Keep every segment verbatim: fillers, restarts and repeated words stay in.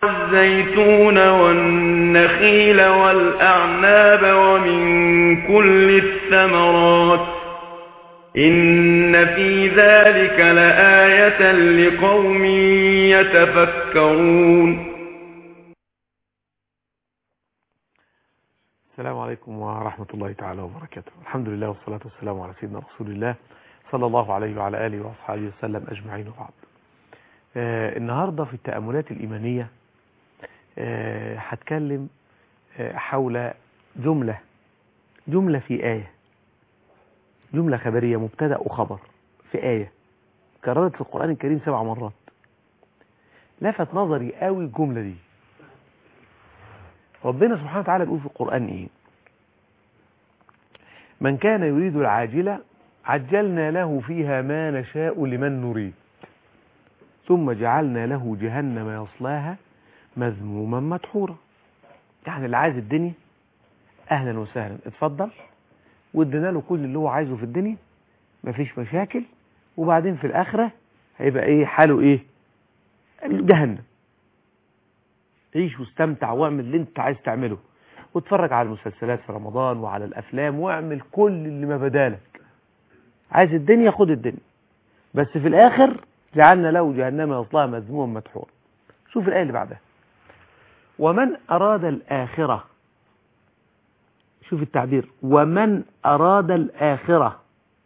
الزيتون والنخيل والأعناب ومن كل الثمرات إن في ذلك لآية لقوم يتفكرون. السلام عليكم ورحمة الله تعالى وبركاته. الحمد لله والصلاة والسلام على سيدنا رسول الله صلى الله عليه وعلى آله وأصحابه وسلم أجمعين وبعد. آه النهاردة في التأملات الإيمانية آه هتكلم آه حول جملة جملة في آية، جملة خبرية مبتدأ وخبر في آية كررت في القرآن الكريم سبع مرات. لفت نظري قوي الجملة دي. ربنا سبحانه وتعالى بيقول في القرآن ايه؟ من كان يريد العاجلة عجلنا له فيها ما نشاء لمن نريد ثم جعلنا له جهنم يصلاها مذموما مدحورا. يعني اللي عايز الدنيا اهلا وسهلا اتفضل، وادينا له كل اللي هو عايزه في الدنيا، مفيش مشاكل، وبعدين في الاخره هيبقى ايه حاله؟ ايه؟ جهنم. عيش واستمتع واعمل اللي انت عايز تعمله، واتفرج على المسلسلات في رمضان وعلى الافلام واعمل كل اللي ما بدالك. عايز الدنيا خد الدنيا، بس في الاخر جعلنا له جهنم يصلاها مذموما مدحورا. شوف الايه اللي بعدها، ومن اراد الاخره، شوف التعبير، ومن اراد الاخره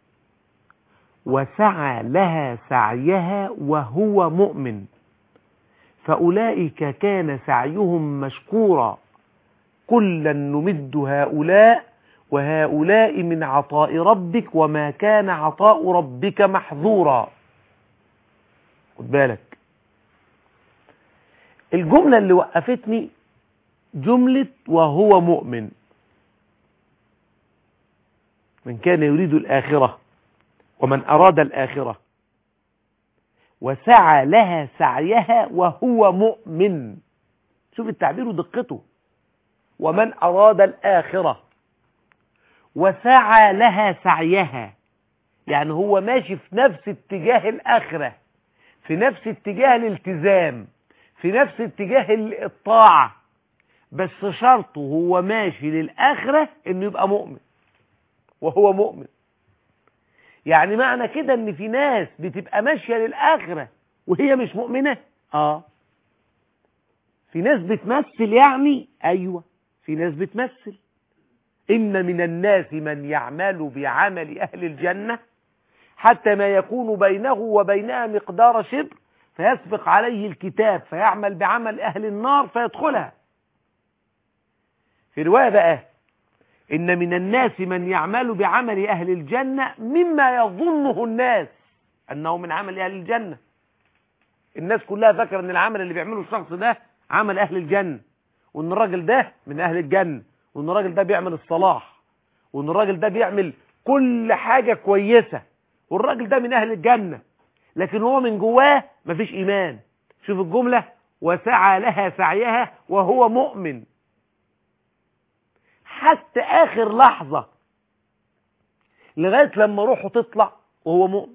وسعى لها سعيها وهو مؤمن فأولئك كان سعيهم مشكورا كلا نمد هؤلاء وهؤلاء من عطاء ربك وما كان عطاء ربك محظورا. خد بالك، الجملة اللي وقفتني جملة وهو مؤمن. من كان يريد الآخرة ومن أراد الآخرة وسعى لها سعيها وهو مؤمن. شوف التعبير ودقته، ومن أراد الآخرة وسعى لها سعيها، يعني هو ماشي في نفس اتجاه الآخرة، في نفس اتجاه الالتزام، في نفس اتجاه الطاعة، بس شرطه هو ماشي للآخرة انه يبقى مؤمن وهو مؤمن. يعني معنى كده ان في ناس بتبقى ماشية للآخرة وهي مش مؤمنة. اه في ناس بتمثل، يعني ايوه في ناس بتمثل. ان من الناس من يعمل بعمل اهل الجنة حتى ما يكون بينه وبينها مقدار شبر فيسبق عليه الكتاب فيعمل بعمل اهل النار فيدخلها. في رواية بقى، إن من الناس من يعمل بعمل أهل الجنة مما يظنه الناس أنه من عمل أهل الجنة. الناس كلها فاكرة أن العمل اللي بيعمله الشخص ده عمل أهل الجنة، وأن الراجل ده من أهل الجنة، وأن الراجل ده بيعمل الصلاح، وأن الراجل ده بيعمل كل حاجة كويسة، والراجل ده من أهل الجنة، لكن هو من جواه مفيش إيمان. شوف الجملة، وسعى لها سعيها وهو مؤمن. حتى آخر لحظة لغاية لما روحه تطلع وهو مؤمن،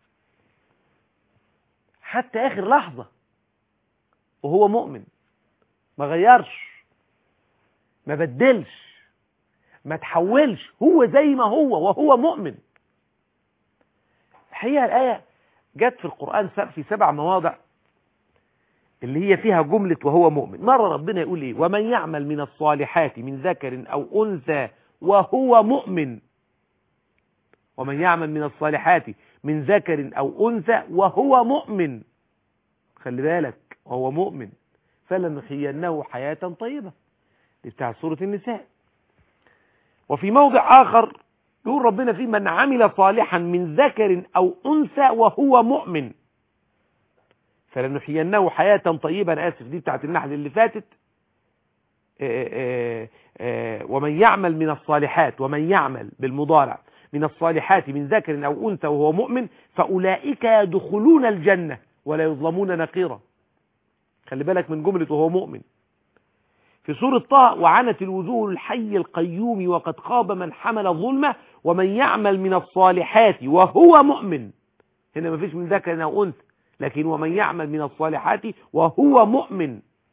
حتى آخر لحظة وهو مؤمن، ما غيرش، ما بدلش، ما تحولش، هو زي ما هو وهو مؤمن. الحقيقة الآية جت في القرآن في سبع مواضع اللي هي فيها جملة وهو مؤمن. مرة ربنا يقول ايه؟ ومن يعمل من الصالحات من ذكر أو أنثى وهو مؤمن. ومن يعمل من الصالحات من ذكر أو أنثى وهو مؤمن، خلي بالك، وهو مؤمن فلنحيينه حياة طيبة، دي بتاع سورة النساء. وفي موضع آخر يقول ربنا فيه من عمل صالحا من ذكر أو أنثى وهو مؤمن فلنحيينه حياة طيبة. أنا آسف، دي بتاعت النحل اللي فاتت. آآ آآ آآ ومن يعمل من الصالحات، ومن يعمل بالمضارع من الصالحات من ذكر أو أنثى وهو مؤمن فأولئك يدخلون الجنة ولا يظلمون نقيرا. خلي بالك من جملة وهو مؤمن. في سورة طه وعنت الوجوه الحي القيوم وقد خاب من حمل ظلمه ومن يعمل من الصالحات وهو مؤمن. هنا مفيش من ذكر أو أنثى، لكن ومن يعمل من الصالحات وهو مؤمن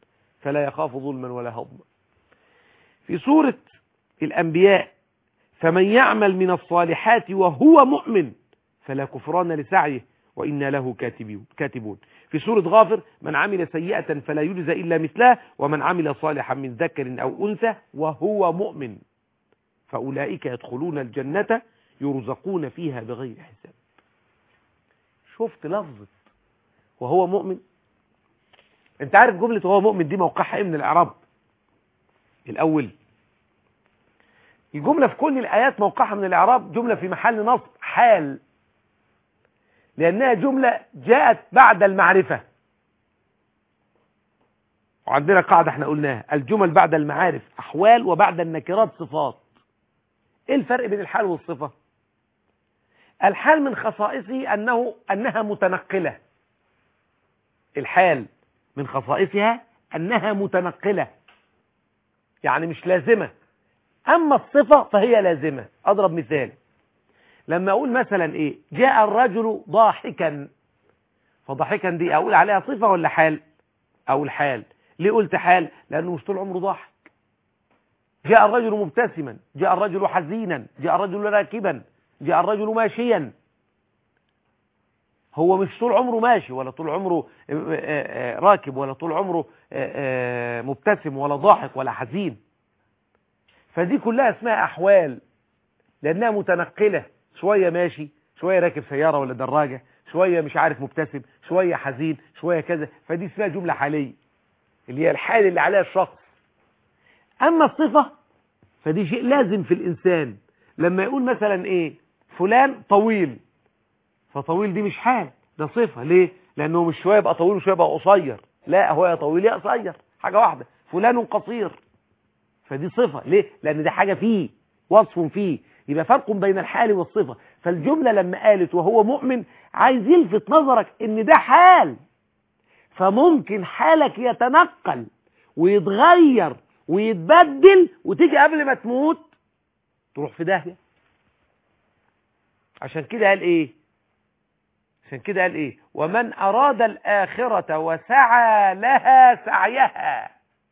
فلا يخاف ظلما ولا هضما. في سورة الأنبياء فمن يعمل من الصالحات وهو مؤمن فلا كفران لسعيه وإنا له كاتبون. في سورة غافر من عمل سيئة فلا يجزى إلا مثلها ومن عمل صالحا من ذكر أو أنثى وهو مؤمن فأولئك يدخلون الجنة يرزقون فيها بغير حساب. شفت لفظة وهو مؤمن؟ انت عارف جملة وهو مؤمن دي موقعها ايه من الإعراب؟ الأول الجملة في كل الآيات موقعها من الإعراب جملة في محل نصب حال، لأنها جملة جاءت بعد المعرفة. وعندنا قاعدة احنا قلناها الجمل بعد المعارف أحوال وبعد النكرات صفات. ايه الفرق بين الحال والصفة؟ الحال من خصائصه أنه أنها متنقلة. الحال من خصائصها أنها متنقلة يعني مش لازمة. أما الصفة فهي لازمة. أضرب مثال، لما أقول مثلا إيه جاء الرجل ضاحكا، فضاحكا دي أقول عليها صفة ولا حال؟ أقول حال. ليه قلت حال؟ لأنه مش طول عمره ضاحك. جاء الرجل مبتسما، جاء الرجل حزينا، جاء الرجل راكبا، جاء الرجل ماشيا. هو مش طول عمره ماشي ولا طول عمره راكب ولا طول عمره مبتسم ولا ضاحك ولا حزين. فدي كلها اسمها أحوال لأنها متنقلة، شوية ماشي، شوية راكب سيارة ولا دراجة، شوية مش عارف مبتسم، شوية حزين، شوية كذا. فدي اسمها جملة حالية اللي هي الحال اللي عليها الشخص. أما الصفة فدي شيء لازم في الإنسان. لما يقول مثلا إيه فلان طويل، فطويل دي مش حال، ده صفة. ليه؟ لأنه مش شوية يبقى طويل وشوية يبقى قصير، لا هو يا طويل يا قصير، حاجة واحدة. فلان قصير فدي صفة. ليه؟ لأن ده حاجة فيه، وصف فيه. يبقى فرق بين الحال والصفة. فالجملة لما قالت وهو مؤمن عايز يلفت نظرك ان ده حال، فممكن حالك يتنقل ويتغير ويتبدل وتيجي قبل ما تموت تروح في داهية. عشان كده قال ايه عشان كده قال ايه ومن اراد الآخرة وسعى لها سعيها.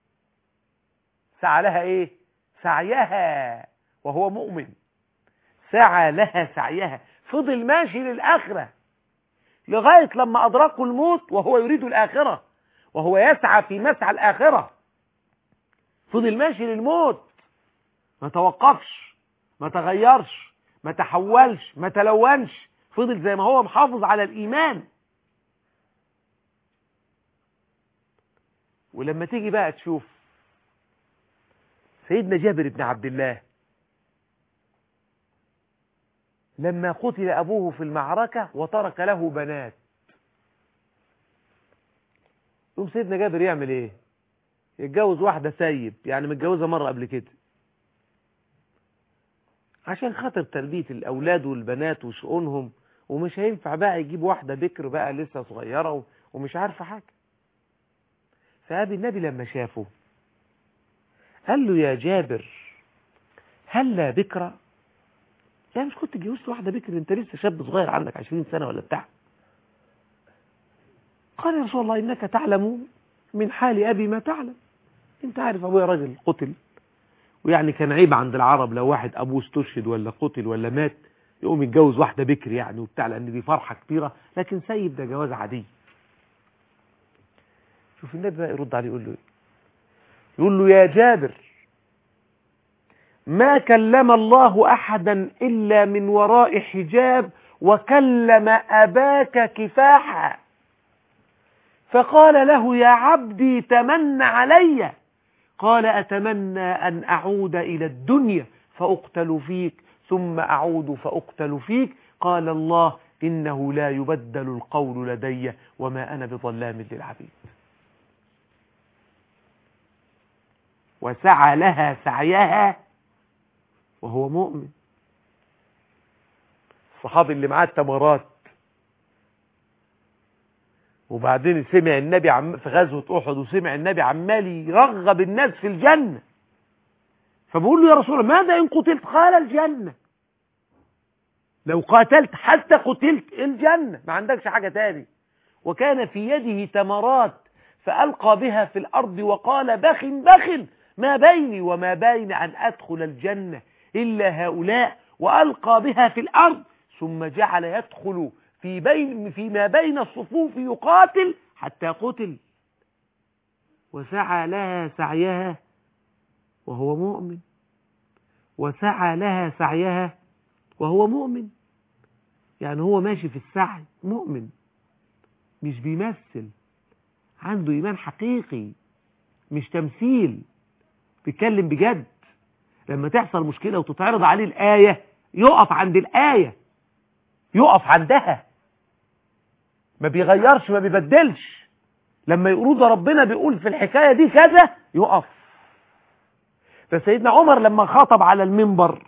سعى لها ايه سعيها وهو مؤمن. سعى لها سعيها، فضل ماشي للآخرة لغاية لما أدركه الموت وهو يريد الآخرة، وهو يسعى في مسعى الآخرة. فضل ماشي للموت، ما توقفش، ما تغيرش، ما تحولش، ما تلونش، فضل زي ما هو محافظ على الإيمان. ولما تيجي بقى تشوف سيدنا جابر بن عبد الله لما قتل أبوه في المعركة وترك له بنات، يقوم سيدنا جابر يعمل ايه؟ يتجوز واحدة سيب، يعني متجوزة مرة قبل كده، عشان خاطر تربية الأولاد والبنات وشؤونهم، ومش هينفع بقى يجيب واحدة بكر بقى لسه صغيرة ومش عارفة حاجة. فأبي النبي لما شافه قال له يا جابر هلا بكرة؟ يعني مش كنت جوزت واحدة بكر؟ انت لسه شاب صغير عندك عشرين سنة ولا بتاع. قال يا رسول الله إنك تعلم من حال أبي ما تعلم. انت عارف أبويا راجل قتل، ويعني كان عيب عند العرب لو واحد أبوه استشهد ولا قتل ولا مات يقوم يتجوز واحدة بكر يعني وبتاع، لأن دي فرحة كبيرة، لكن سيب ده جواز عادي. شوف النبي بقى يرد عليه يقول له يقول له يا جابر ما كلم الله أحدا إلا من وراء حجاب، وكلم أباك كفاحا، فقال له يا عبدي تمن علي. قال أتمنى أن أعود إلى الدنيا فأقتل فيك ثم أعود فأقتل فيك. قال الله إنه لا يبدل القول لدي وما أنا بظلام للعبيد. وسعى لها سعيها وهو مؤمن. الصحابي اللي معاه التمرات وبعدين سمع النبي عم في غزوة أحد، وسمع النبي عمال يرغب الناس في الجنة، فبقول له يا رسول الله ماذا إن قتلت؟ قال الجنة. لو قاتلت حتى قتلت الجنة، ما عندكش حاجة تاني. وكان في يده تمرات فألقى بها في الأرض وقال بخ بخ ما بيني وما بين أن أدخل الجنة إلا هؤلاء، وألقى بها في الأرض ثم جعل يدخل في بين فيما بين الصفوف يقاتل حتى قتل، وسعى لها سعيها وهو مؤمن، وسعى لها سعيها وهو مؤمن. يعني هو ماشي في السعي مؤمن، مش بيمثل، عنده إيمان حقيقي مش تمثيل، بيتكلم بجد. لما تحصل مشكلة وتتعرض عليه الآية يقف عند الآية، يقف عندها، ما بيغيرش ما بيبدلش. لما يقولوا ده ربنا بيقول في الحكاية دي كذا يقف. فسيدنا عمر لما خاطب على المنبر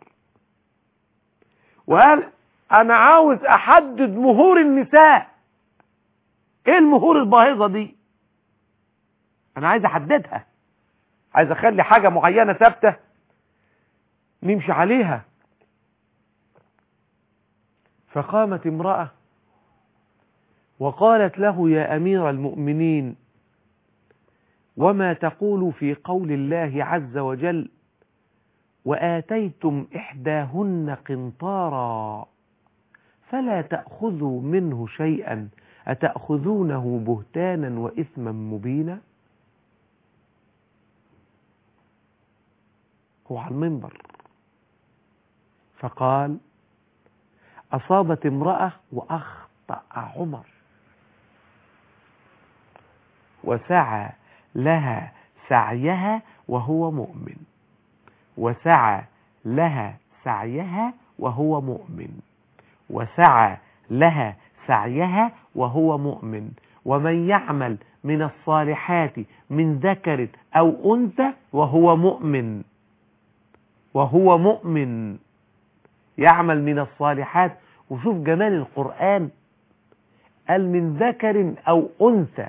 وقال أنا عاوز أحدد مهور النساء، إيه المهور الباهظة دي؟ أنا عايز أحددها، عايز أخلي حاجة معينة ثابتة نمشي عليها. فقامت امرأة وقالت له يا أمير المؤمنين وما تقول في قول الله عز وجل وآتيتم إحداهن قنطارا فلا تأخذوا منه شيئا أتأخذونه بهتانا وإثما مبينا؟ هو على المنبر. فقال أصابت امرأة وأخطأ عمر، وسعى لها سعيها وهو مؤمن، وسعى لها سعيها وهو مؤمن، وسعى لها سعيها وهو مؤمن. ومن يعمل من الصالحات من ذكر أو أنثى وهو مؤمن، وهو مؤمن يعمل من الصالحات. وشوف جمال القرآن، قال من ذكر أو أنثى،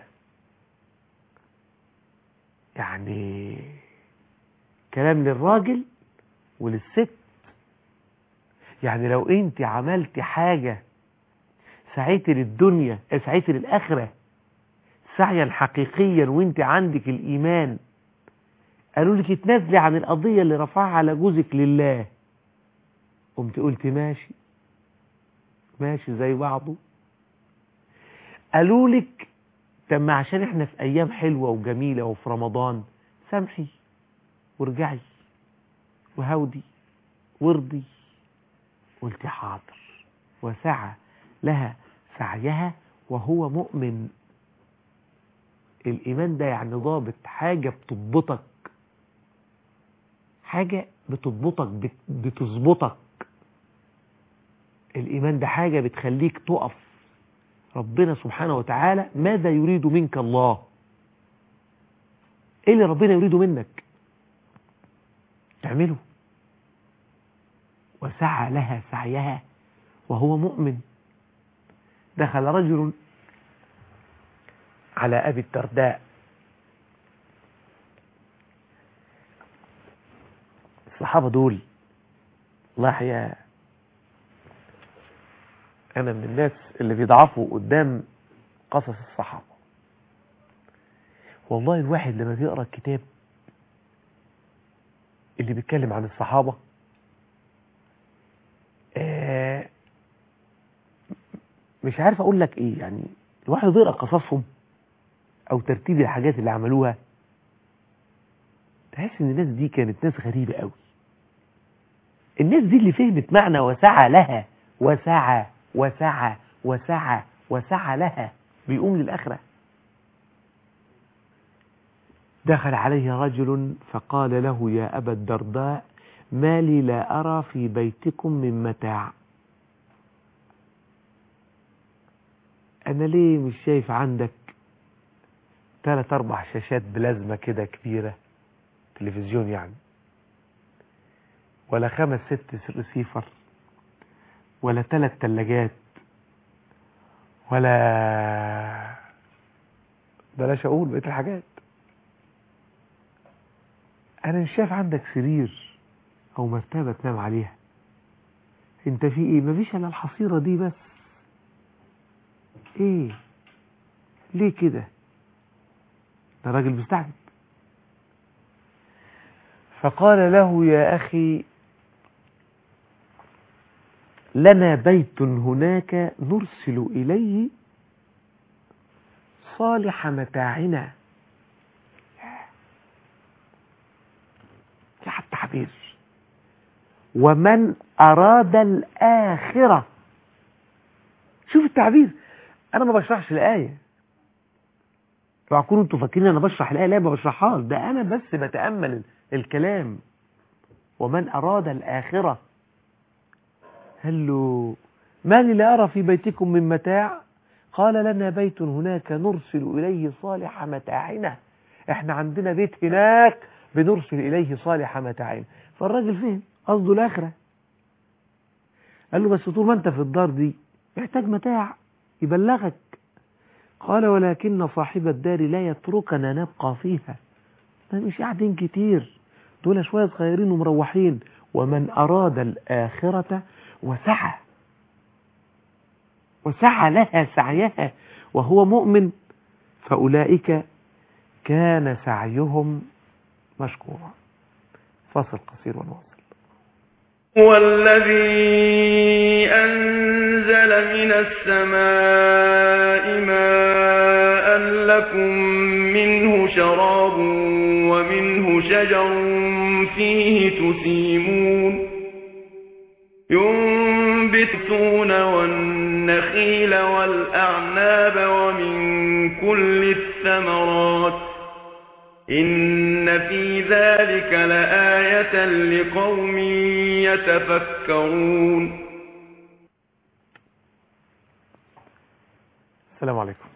يعني كلام للراجل وللست. يعني لو انت عملت حاجة سعيتي للدنيا سعيتي للآخرة سعيا حقيقيا وانت عندك الإيمان، قالوا لك تنزلي عن القضية اللي رفعها على جوزك لله، قمت قلت ماشي ماشي زي بعضه. قالوا لك طب ما عشان احنا في ايام حلوة وجميلة وفي رمضان سامحي وارجعي وهودي وارضي، قلت حاضر. وسعى لها سعيها وهو مؤمن. الإيمان ده يعني ضابط، حاجة بتضبطك، حاجة بتضبطك بتظبطك. الإيمان ده حاجة بتخليك تقف. ربنا سبحانه وتعالى ماذا يريد منك الله؟ ايه اللي ربنا يريده منك تعمله. وسعى لها سعيها وهو مؤمن. دخل رجل على أبي الدرداء، الصحابة دول الله يا أنا من الناس اللي بيضعفوا قدام قصص الصحابة. والله الواحد لما بيقرأ الكتاب اللي بيتكلم عن الصحابة آه مش عارف أقول لك إيه، يعني الواحد بيقرأ قصصهم أو ترتيب الحاجات اللي عملوها تحس إن الناس دي كانت ناس غريبة قوي. الناس دي اللي فهمت معنى وسعى لها، وسعى وسعى وسعى وسعى لها، بيقوم للآخرة. دخل عليه رجل فقال له يا أبا الدرداء ما لي لا أرى في بيتكم من متاع، أنا ليه مش شايف عندك ثلاث أربع شاشات بلازمة كده كبيرة، تلفزيون يعني، ولا خمس ست ريسيفر، ولا ثلاث ثلاجات، ولا بلاش أقول بقية الحاجات. أنا مش شايف عندك سرير أو مرتبة تنام عليها، أنت في إيه؟ مفيش إلا الحصيرة دي بس. إيه ليه كده؟ ده راجل مستعجب. فقال له يا أخي لنا بيت هناك نرسل إليه صالح متاعنا. يا التعبير، ومن أراد الآخرة. شوف التعبير، أنا ما بشرحش الآية، لو أكونوا أنتوا فاكرين أنا بشرح الآية، لا ما بشرحهاش، ده أنا بس بتأمل الكلام. ومن أراد الآخرة. قال له ما لي لا أرى في بيتكم من متاع؟ قال لنا بيت هناك نرسل إليه صالح متاعنا، احنا عندنا بيت هناك بنرسل إليه صالح متاعنا. فالراجل فهم قصده الآخرة. قال له بس طول ما انت في الدار دي محتاج متاع يبلغك. قال ولكن صاحب الدار لا يتركنا نبقى فيها، مش قاعدين كتير، دول شوية صغيرين ومروحين. ومن أراد الآخرة وسعى وسعى لها سعيها وهو مؤمن فأولئك كان سعيهم مشكورا. فاصل قصير ونواصل. هو الذي أنزل من السماء ماء لكم منه شراب ومنه شجر فيه تسيمون ينبتون والنخيل والأعناب ومن كل الثمرات إن في ذلك لآية لقوم يتفكرون. السلام عليكم.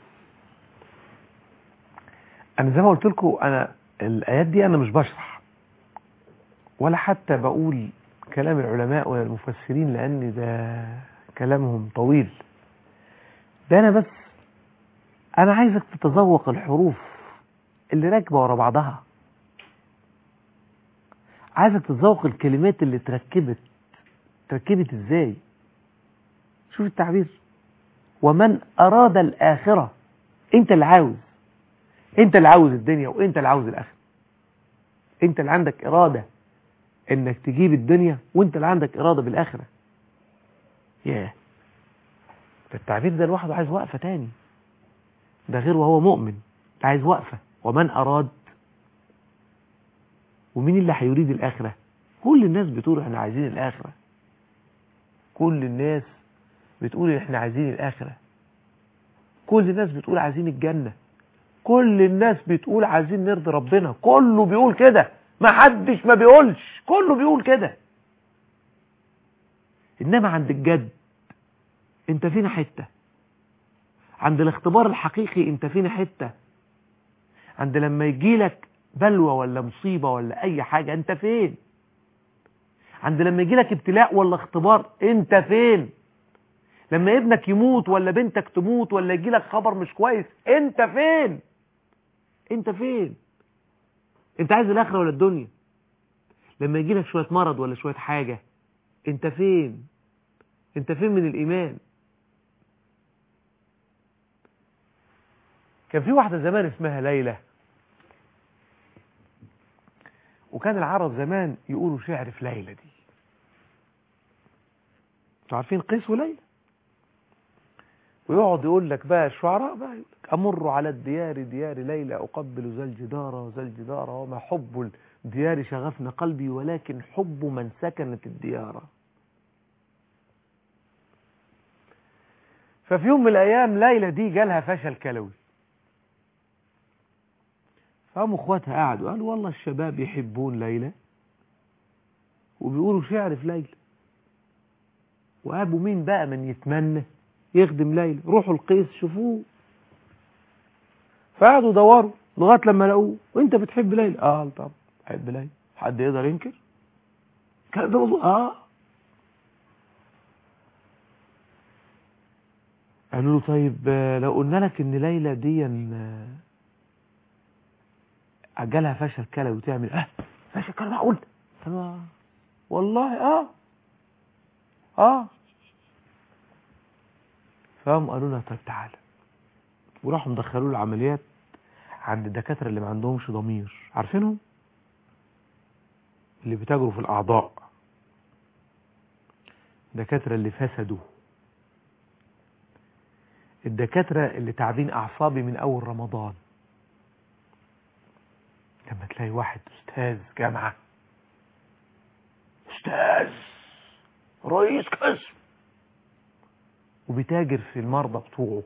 أنا زي ما قلت لكم، أنا الآيات دي أنا مش بشرح ولا حتى بقول كلام العلماء ولا المفسرين، لأن ده كلامهم طويل. ده أنا بس أنا عايزك تتذوق الحروف اللي راكبة ورا بعضها، عايزك تتذوق الكلمات اللي تركبت تركبت ازاي. شوف التعبير، ومن أراد الآخرة. انت اللي عاوز انت اللي عاوز الدنيا، وانت اللي عاوز الآخرة. انت اللي عندك إرادة انك تجيب الدنيا، وانت اللي عندك إرادة بالآخرة. ياه، التعبير ده لوحده عايز وقفة تاني، ده غير وهو مؤمن، عايز وقفة. ومن أراد، ومين اللي هيريد الآخرة؟ كل الناس بتقول احنا عايزين الآخرة، كل الناس بتقول احنا عايزين الآخرة، كل الناس بتقول عايزين الجنة، كل الناس بتقول عايزين نرضي ربنا، كله بيقول كده، ما حدش ما بيقولش، كله بيقول كده. إنما عند الجد انت فينا حتة، عند الاختبار الحقيقي انت فينا حتة، عند لما يجيلك بلوى ولا مصيبة ولا أي حاجة انت فين؟ عند لما يجيلك ابتلاء ولا اختبار انت فين؟ لما ابنك يموت ولا بنتك تموت ولا يجيلك خبر مش كويس انت فين؟ انت فين؟ انت عايز الآخرة ولا الدنيا؟ لما يجيلك شوية مرض ولا شوية حاجة انت فين؟ انت فين من الإيمان؟ كان في واحدة زمان اسمها ليلى، وكان العرب زمان يقولوا شعر في ليلى دي. انتوا عارفين قيس وليلى؟ ويقعد يقول لك بقى الشعراء بقى يقول لك أمر على الديار ديار ليلى أقبل ذا الجدار ذا الجدار وما حب الديار شغفنا قلبي ولكن حب من سكنت الديار. ففي يوم من الأيام ليلى دي جالها فشل كلوي، فقاموا اخواتها قعدوا قالوا والله الشباب يحبون ليلى وبيقولوا شعر في ليلى، وابو مين بقى من يتمنى يخدم ليلى؟ روحوا القيس شوفوه. فقعدوا دوروا لغايه لما لقوه. وانت بتحب ليلى؟ اه طبعا بحب ليلى، حد يقدر ينكر كان ده؟ اه. قالوا له طيب لو قلنا لك ان ليلى دي عجلها فشل كلوي وتعمل اه فشل كلوي معقول؟ تمام والله اه اه. فهم قالوا لها طيب تعالى، وراحوا مدخلوا له العمليات عند الدكاترة اللي ما عندهمش ضمير، عارفينهم؟ اللي بيتاجروا في الأعضاء، الدكاترة اللي فسدوا، الدكاترة اللي تعبين أعصابي من أول رمضان. لما تلاقي واحد أستاذ جامعة، أستاذ رئيس قسم، وبيتاجر في المرضى بتوعه،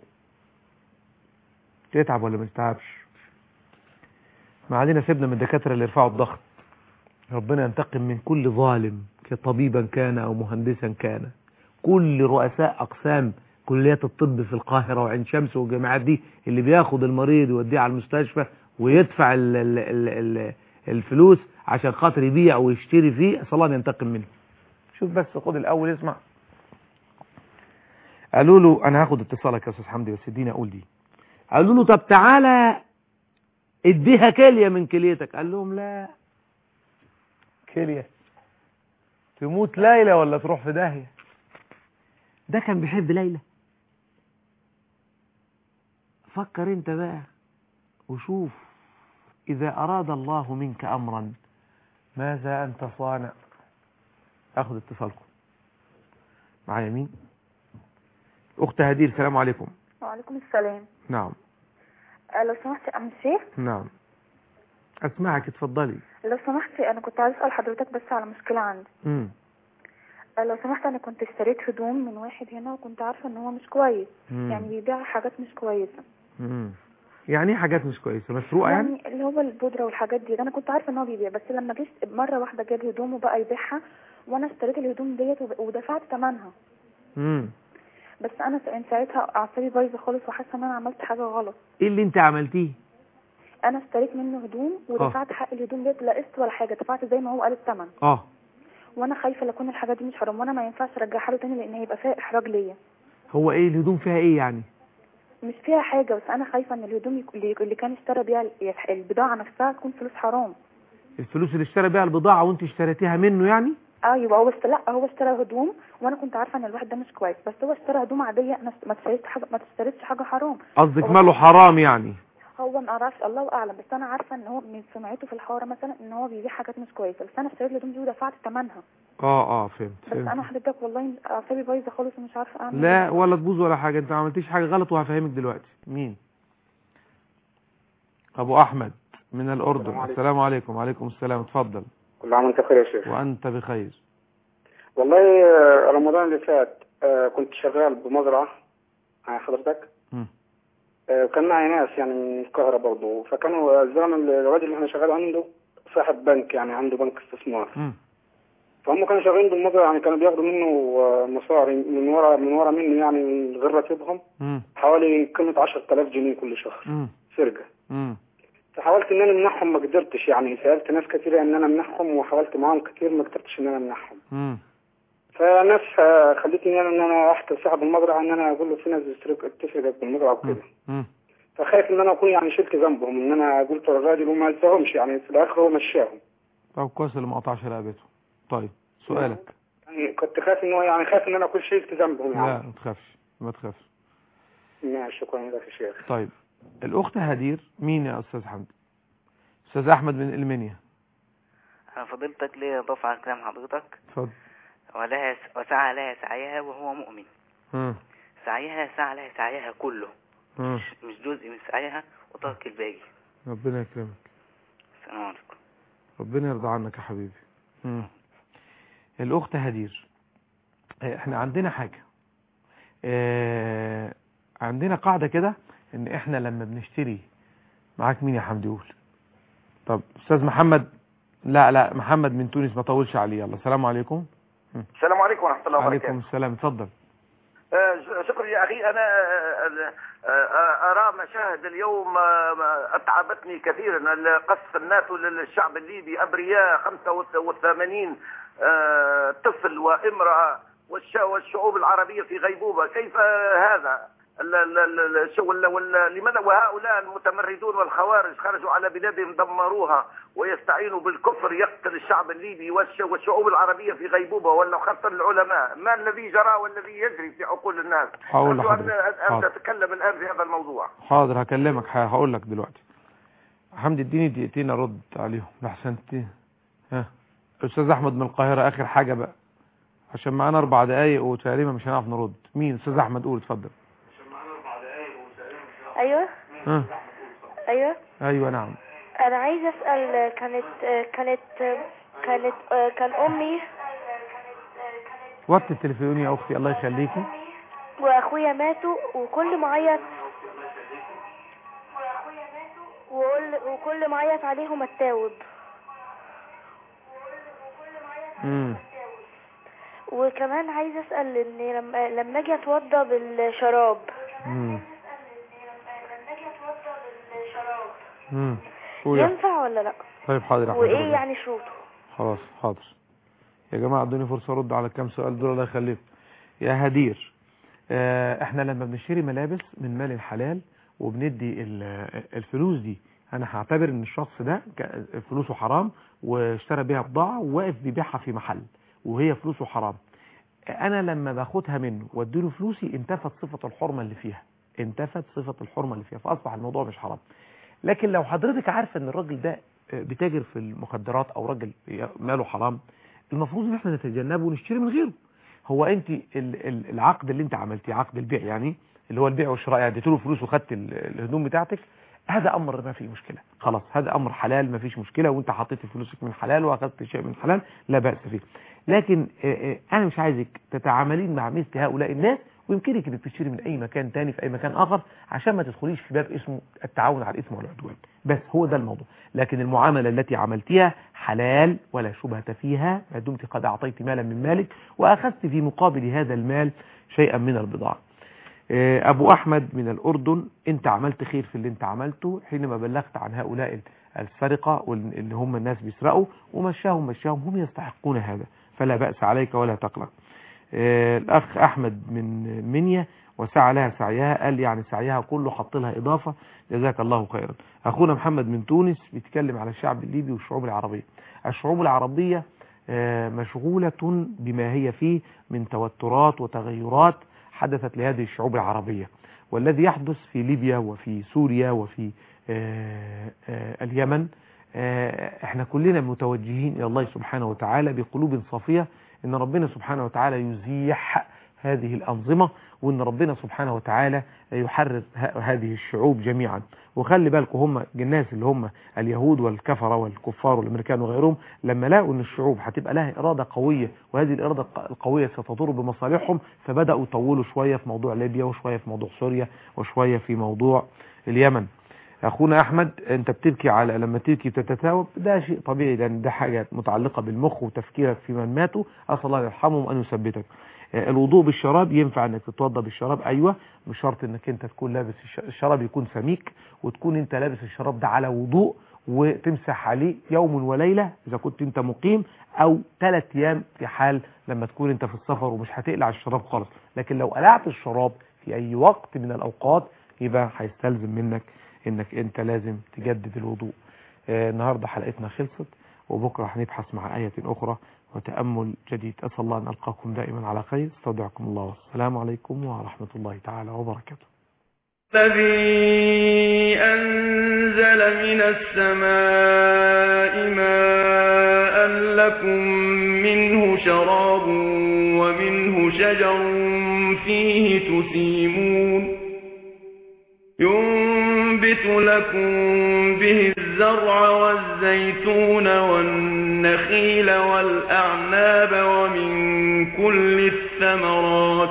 يتعب ولا ما يتعبش؟ ما علينا سيبنا من الدكاترة اللي يرفعوا الضغط. ربنا ينتقم من كل ظالم، كطبيبا كان أو مهندسا كان. كل رؤساء أقسام كليات الطب في القاهرة وعين شمس والجامعات دي اللي بياخد المريض يوديه على المستشفى ويدفع ال ال ال ال الفلوس عشان خاطر يبيع او يشتري فيه، أسأل الله ينتقم منه. شوف بس، خد الأول اسمع. قالوا له أنا هاخد اتصالك يا أستاذ حمدي، بس اديني أقول دي. قالوا له طب تعالى اديها كلية من كليتك. قال لهم لا، كلية تموت ليلى ولا تروح في داهية. ده كان بيحب ليلى؟ فكر انت بقى وشوف، إذا أراد الله منك أمرا ماذا أنت صانع؟ أخذ اتصالكم. معايا مين؟ أخت هدير، السلام عليكم. وعليكم السلام. نعم. أه لو سمحتي يا أم الشيخ. نعم أسمعك، اتفضلي. لو سمحتي أنا كنت عايز أسأل حضرتك بس على مشكلة عندي. امم أه لو سمحت، أنا كنت اشتريت هدوم من واحد هنا وكنت عارفة إن هو مش كويس. مم. يعني بيبيع حاجات مش كويسة. امم يعني ايه حاجات مش كويسة؟ مسروقة يعني؟ يعني اللي هو البودرة والحاجات دي، أنا كنت عارفة إن هو بيبيع، بس لما جيت مرة واحدة جاب هدوم وبقى يبيعها، وأنا اشتريت الهدوم ديت ودفعت ثمنها. امم بس أنا ساعتها أعصابي بايظة خالص وحاسة إن أنا عملت حاجة غلط. إيه اللي أنت عملتيه؟ انا اشتريت منه هدوم ودفعت أوه. حق الهدوم ديت، لا قسط ولا حاجه، دفعت زي ما هو قال الثمن. اه وانا خايفه لكون الحاجات دي مش حرام، وانا ما ينفعش ارجعها له تاني لان هيبقى فيها احراج ليا. هو ايه الهدوم فيها ايه يعني؟ مش فيها حاجه، بس انا خايفه ان الهدوم اللي كان اشترى بيها البضاعه نفسها تكون فلوس حرام. الفلوس اللي اشترى بيها البضاعه وانت اشتريتيها منه يعني؟ ايوه. هو بس لا، هو اشترى هدوم وانا كنت عارفه ان الواحد ده مش كويس، بس هو اشترى هدوم عاديه، انا ما اشتريتش حاجه، ما اشتريتش حاجه حرام. قصدك ماله حرام يعني؟ هو ما اعرفش، الله اعلم، بس انا عارفه ان هو من سمعته في الحاره مثلا ان هو بيبيع حاجات مش كويسه، بس انا اشتريت الهدوم دي ودفعت ثمنها. اه اه فهمت بس فهمت. انا حضرتك والله اعصابي بايظه خالص ومش عارفه اعمل لا ولا تبوظ ولا حاجه، انت ما عملتيش حاجه غلط وهفهمك دلوقتي. مين؟ ابو احمد من الاردن. السلام عليكم. السلام عليكم. وعليكم السلام، اتفضل. كل عام وانت بخير يا شيخ. وانت بخير. والله رمضان اللي فات كنت شغال بمزرعه مع حضرتك، وكان معي ناس يعني من القاهره برضه، فكانوا الزلمه الراجل اللي احنا شغال عنده صاحب بنك، يعني عنده بنك استثمار. م. فهم كانوا شغالين بالمزرعه، يعني كانوا بياخدوا منه مصاري من ورا من ورا منه، يعني من غير راتبهم حوالي قيمه عشرة آلاف جنيه كل شهر. م. سرقه. م. فحاولت ان انا امنحهم، ما قدرتش، يعني سالت ناس كثيره ان انا امنحهم وحاولت معاهم كثير ما قدرتش ان انا امنحهم. م. فناس خلتني ان انا احكي لصاحب المزرعه ان انا اقول له في ناس بتسرق بالمزرعه وكده. فخايف ان انا اكون يعني شلت ذنبهم، ان انا قلت للراجل وما الزهمش، يعني في الاخر هو مشاهم. طب كويس اللي ما قطعش رقبته. طيب سؤالك. يعني كنت خايف ان هو يعني خايف ان انا اكون شلت ذنبهم يعني. لا ما تخافش ما تخافش. ماشي، شكرا لك يا شيخ. طيب الاخت هدير مين يا استاذ حمدي؟ استاذ احمد من المنيا. فضيلتك ليه اضاف على كلام حضرتك؟ اتفضل. ولها وسعى لها سعيها وهو مؤمن. م. سعيها سعى لها سعيها كله، م. مش مش جزء من سعيها وترك الباقي. ربنا يكرمك. السلام عليكم. ربنا يرضى عنك يا حبيبي. م. الاخت هدير، احنا عندنا حاجه، اه عندنا قاعده كده ان احنا لما بنشتري، معاك مين يا حمدي؟ قول. طب استاذ محمد. لا لا محمد من تونس، ما طولش عليه. يلا السلام عليكم. السلام عليكم ورحمة الله وبركاته. وعليكم السلام، اتفضل. آه شكرا يا أخي. أنا آه أرى مشاهد اليوم آه أتعبتني كثيرا. قصف الناتو للشعب الليبي، أبرياء خمسة وثمانين آه طفل وامرأة، والشعوب العربية في غيبوبة. كيف هذا؟ لماذا وهؤلاء المتمردون والخوارج خرجوا على بلادهم دمروها ويستعينوا بالكفر يقتل الشعب الليبي والشعوب العربية في غيبوبة، ولا خاصة العلماء؟ ما الذي جرى والذي يجري في عقول الناس؟ حاول أن, أن تتكلم الآن في هذا الموضوع. حاضر هكلمك، هقول لك دلوقتي. حمد اديني دقيقتين ارد عليهم لحسن. ها استاذ احمد من القاهره اخر حاجه بقى عشان معانا اربع دقايق وتقريبا مش هنعرف نرد. مين؟ استاذ احمد قول اتفضل. عشان معانا اربع دقايق وتقريبا مش هنعرف. ايوه ها ايوه ايوه نعم. انا عايزه اسال، كانت كانت كانت كان امي وطي التليفون يا اختي الله يخليكي. واخويا ماتوا وكل ما اعيط وكل ما اعيط عليهم اتاوب. امم وكمان عايزه اسال ان لما لما اجي اتوضى بالشراب امم امم قول ينفع ولا لا؟ طيب حاضر يا احمد. وايه يعني شروطه؟ خلاص حاضر يا جماعه ادوني فرصه ارد على كام سؤال دول الله يخليكم. يا هدير اه احنا لما بنشتري ملابس من مال الحلال وبندي الفلوس دي، انا هعتبر ان الشخص ده فلوسه حرام واشترى بيها بضاعه وواقف بيبيعها في محل وهي فلوسه حرام. انا لما باخدها منه واديله فلوسي انتفت صفه الحرمه اللي فيها، انتفت صفه الحرمه اللي فيها، فاصبح الموضوع مش حرام. لكن لو حضرتك عارفه ان الراجل ده بتاجر في المخدرات او راجل ماله حرام، المفروض ان احنا نتجنبه ونشتري من غيره. هو انت العقد اللي انت عملتيه عقد البيع يعني اللي هو البيع والشراء، يعني اديت له فلوس وخدت الهدوم بتاعتك، هذا امر ما فيه مشكله، خلاص هذا امر حلال ما فيش مشكله، وانت حطيت فلوسك من حلال واخدت شيء من حلال لا باس فيه. لكن انا مش عايزك تتعاملين مع مثل هؤلاء الناس، ويمكنك انك تشتري من اي مكان تاني في اي مكان اخر عشان ما تدخليش في باب اسمه التعاون على الاثم والعدوان. بس هو ده الموضوع. لكن المعامله التي عملتيها حلال ولا شبهه فيها، ما دمت قد اعطيت مالا من مالك واخذت في مقابل هذا المال شيئا من البضاعه. ابو احمد من الاردن، انت عملت خير في اللي انت عملته حينما بلغت عن هؤلاء السرقه واللي هم الناس بيسرقوا ومشاهم مشاهم، هم يستحقون هذا فلا باس عليك ولا تقلق. الاخ احمد من منيا، وسعى لها سعيها، قال يعني سعيها كله حط لها اضافه، جزاك الله خيرا. اخونا محمد من تونس بيتكلم على الشعب الليبي والشعوب العربيه. الشعوب العربيه مشغوله بما هي فيه من توترات وتغيرات حدثت لهذه الشعوب العربيه، والذي يحدث في ليبيا وفي سوريا وفي اليمن احنا كلنا متوجهين الى الله سبحانه وتعالى بقلوب صافيه، ان ربنا سبحانه وتعالى يزيح هذه الأنظمة، وان ربنا سبحانه وتعالى يحرر هذه الشعوب جميعا. وخلي بالكم هم الناس اللي هم اليهود والكفرة والكفار والامريكان وغيرهم لما لقوا ان الشعوب هتبقى لها إرادة قوية، وهذه الإرادة القوية ستضر بمصالحهم، فبدأوا يطولوا شوية في موضوع ليبيا وشوية في موضوع سوريا وشوية في موضوع اليمن. اخونا احمد انت بتبكي على لما تبكي تتثاوب، ده شيء طبيعي لان ده حاجه متعلقه بالمخ وتفكيرك في من ماتوا، اسال الله يرحمهم وان يثبتك. الوضوء بالشراب ينفع انك تتوضا بالشراب، ايوه، مش شرط انك انت تكون لابس الشراب يكون سميك وتكون انت لابس الشراب ده على وضوء وتمسح عليه يوم وليله اذا كنت انت مقيم، او ثلاث ايام في حال لما تكون انت في السفر ومش هتقلع الشراب خالص. لكن لو قلعت الشراب في اي وقت من الاوقات يبقى هيستلزم منك انك انت لازم تجدد الوضوء. آه النهارده حلقتنا خلصت، وبكره هنبحث مع آية اخرى وتأمل جديد. اسال الله ان القاكم دائما على خير، استودعكم الله والسلام عليكم ورحمه الله تعالى وبركاته. الذي انزل من السماء ماء لكم منه شراب ومنه شجر فيه تسيمون ينبت لكم به الزرع والزيتون والنخيل والأعناب ومن كل الثمرات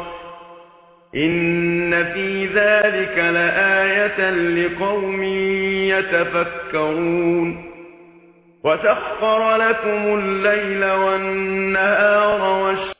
إن في ذلك لآية لقوم يتفكرون وسخر لكم الليل والنهار والشمس